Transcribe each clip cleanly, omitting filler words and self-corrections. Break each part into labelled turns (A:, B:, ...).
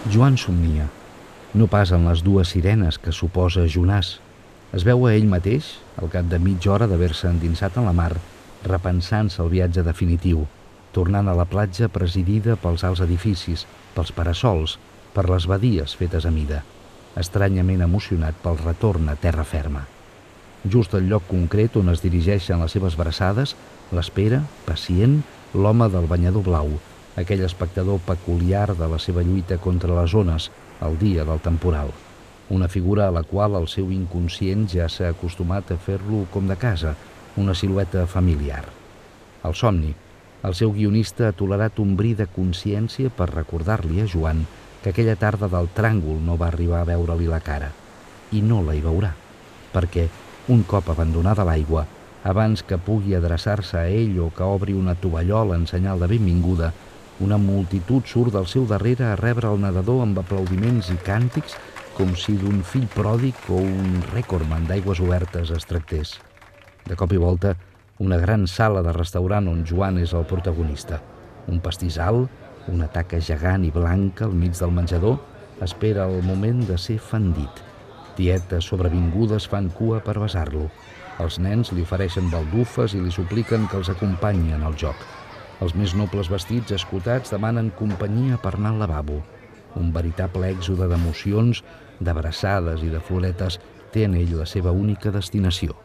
A: Joan somnia, no pas en les dues sirenes que suposa Jonàs. Es veu a ell mateix, al cap de mitja hora d'haver-se endinsat en la mar, repensant-se el viatge definitiu, tornant a la platja presidida pels alts edificis, pels parasols, per les badies fetes a mida, estranyament emocionat pel retorn a terra ferma. Just al lloc concret on es dirigeixen les seves braçades, l'espera, pacient, l'home del banyador blau, aquell espectador peculiar de la seva lluita contra les ones, el dia del temporal. Una figura a la qual el seu inconscient ja s'ha acostumat a fer-lo com de casa, una silueta familiar. El somni, el seu guionista ha tolerat un bri de consciència per recordar-li a Joan que aquella tarda del tràngol no va arribar a veure-li la cara. I no la hi veurà, perquè, un cop abandonada l'aigua, abans que pugui adreçar-se a ell o que obri una tovallola en senyal de benvinguda, una multitud surt del seu darrere a rebre el nedador amb aplaudiments i càntics com si d'un fill pròdig o un rècordman d'aigües obertes es tractés. De cop i volta, una gran sala de restaurant on Joan és el protagonista. Un pastissal, una taca gegant i blanca al mig del menjador, espera el moment de ser fendit. Tietes sobrevingudes fan cua per besar-lo. Els nens li ofereixen baldufes i li supliquen que els acompanyi en el joc. Els més nobles vestits escotats demanen companyia per anar al lavabo. Un veritable èxode d'emocions, d'abraçades i de floretes té en ell la seva única destinació.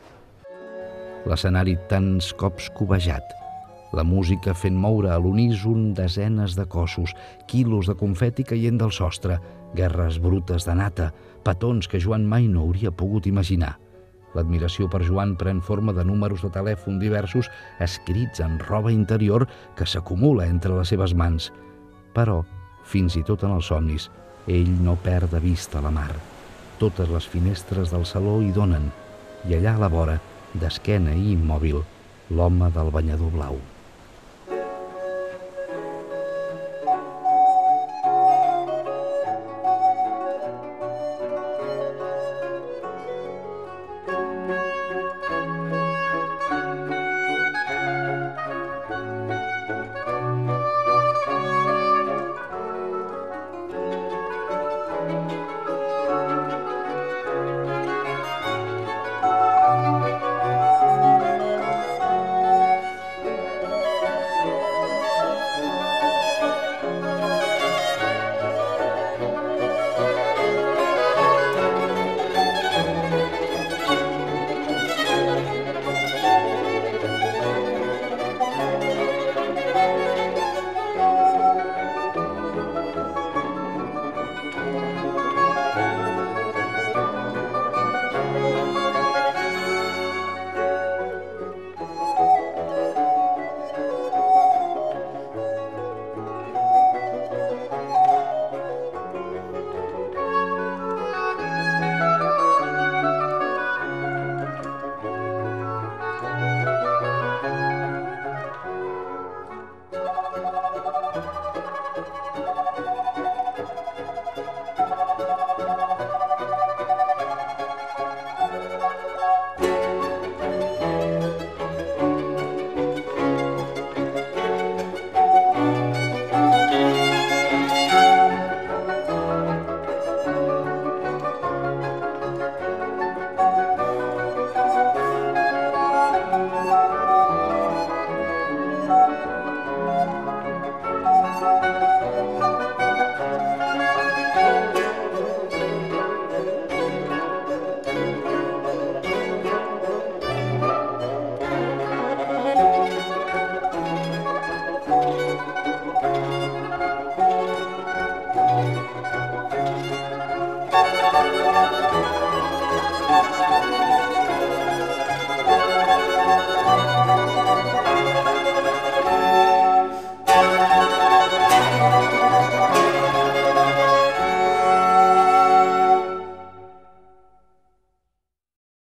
A: L'escenari tants cops cobejat, la música fent moure a l'uníson desenes de cossos, quilos de confeti caient del sostre, guerres brutes de nata, petons que Joan mai no hauria pogut imaginar. L'admiració per Joan pren forma de números de telèfon diversos escrits en roba interior que s'acumula entre les seves mans. Però, fins i tot en els somnis, ell no perd de vista la mar. Totes les finestres del saló hi donen, i allà a la vora, d'esquena i immòbil, l'home del banyador blau.